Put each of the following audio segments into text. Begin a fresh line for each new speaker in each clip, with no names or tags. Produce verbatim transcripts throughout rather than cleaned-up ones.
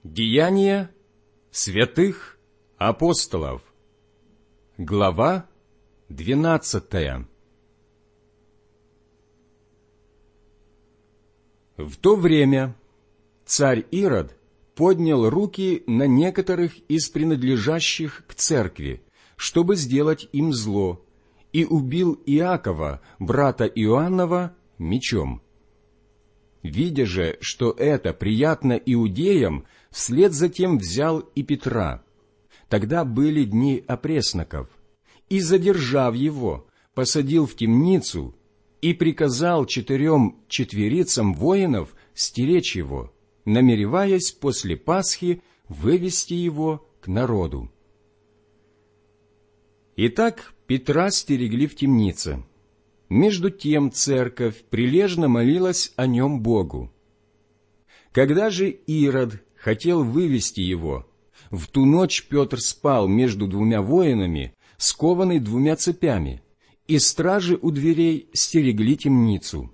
Деяния святых апостолов. Глава двенадцатая. В то время царь Ирод поднял руки на некоторых из принадлежащих к церкви, чтобы сделать им зло, и убил Иакова, брата Иоаннова, мечом. Видя же, что это приятно иудеям, вслед за тем взял и Петра. Тогда были дни опресноков. И, задержав его, посадил в темницу и приказал четырем четверицам воинов стеречь его, намереваясь после Пасхи вывести его к народу. Итак, Петра стерегли в темнице. Между тем церковь прилежно молилась о нем Богу. Когда же Ирод хотел вывести его, в ту ночь Петр спал между двумя воинами, скованный двумя цепями, и стражи у дверей стерегли темницу.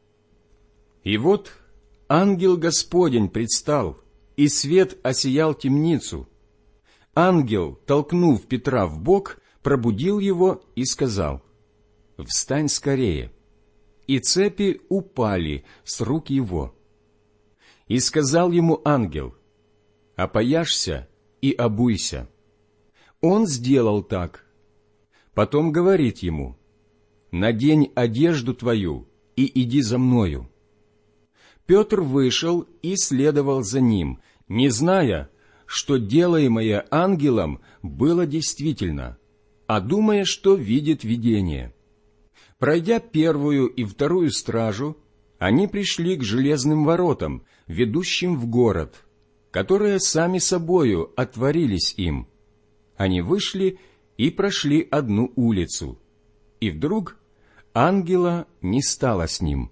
И вот ангел Господень предстал, и свет осиял темницу. Ангел, толкнув Петра в бок, пробудил его и сказал: «Встань скорее!» И цепи упали с рук его. И сказал ему ангел: «Опояшься и обуйся». Он сделал так. Потом говорит ему: «Надень одежду твою и иди за мною». Петр вышел и следовал за ним, не зная, что делаемое ангелом было действительно, а думая, что видит видение. Пройдя первую и вторую стражу, они пришли к железным воротам, ведущим в город, которые сами собою отворились им. Они вышли и прошли одну улицу, и вдруг ангела не стало с ним.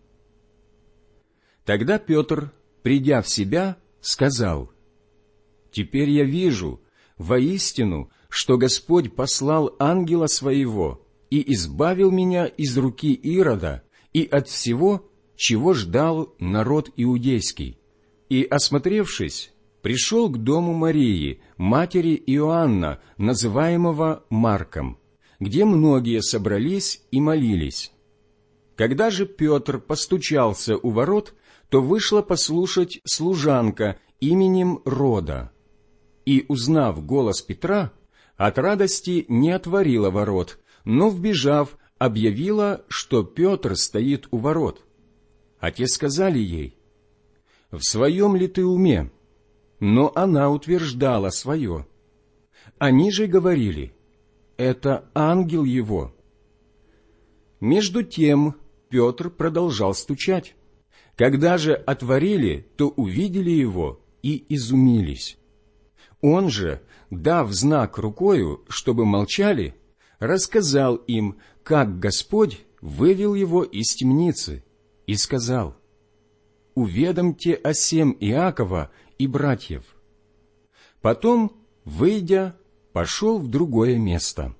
Тогда Петр, придя в себя, сказал: «Теперь я вижу, воистину, что Господь послал ангела своего и избавил меня из руки Ирода и от всего, чего ждал народ иудейский. И, осмотревшись, пришел к дому Марии, матери Иоанна, называемого Марком, где многие собрались и молились. Когда же Петр постучался у ворот, то вышла послушать служанка именем Рода. И, узнав голос Петра, от радости не отворила ворот, но, вбежав, объявила, что Петр стоит у ворот. А те сказали ей: «В своем ли ты уме?» Но она утверждала свое. Они же говорили: «Это ангел его». Между тем Петр продолжал стучать. Когда же отворили, то увидели его и изумились. Он же, дав знак рукою, чтобы молчали, рассказал им, как Господь вывел его из темницы, и сказал: «Уведомьте о сем Иакова и братьев». Потом, выйдя, пошел в другое место.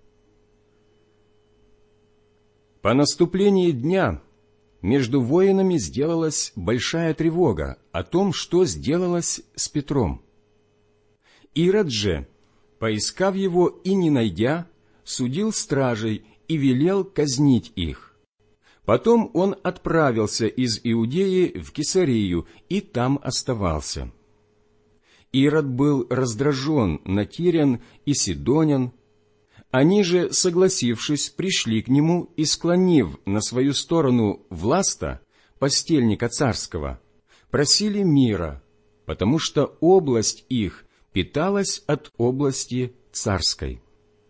По наступлении дня между воинами сделалась большая тревога о том, что сделалось с Петром. Ирод же, поискав его и не найдя, судил стражей и велел казнить их. Потом он отправился из Иудеи в Кесарию и там оставался. Ирод был раздражен на Тирян и Сидонян. Они же, согласившись, пришли к нему и, склонив на свою сторону Власта, постельника царского, просили мира, потому что область их питалась от области царской.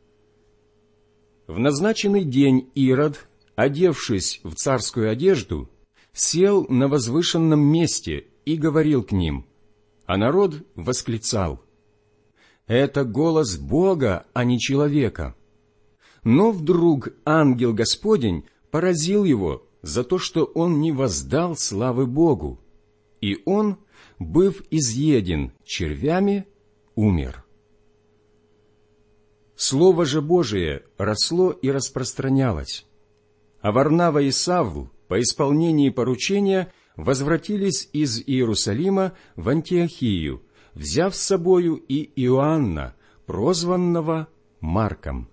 В назначенный день Ирод, одевшись в царскую одежду, сел на возвышенном месте и говорил к ним, а народ восклицал: «Это голос Бога, а не человека». Но вдруг ангел Господень поразил его за то, что он не воздал славы Богу, и он, быв изъеден червями, умер. Слово же Божие росло и распространялось, а Варнава и Савл по исполнении поручения возвратились из Иерусалима в Антиохию, взяв с собою и Иоанна, прозванного Марком.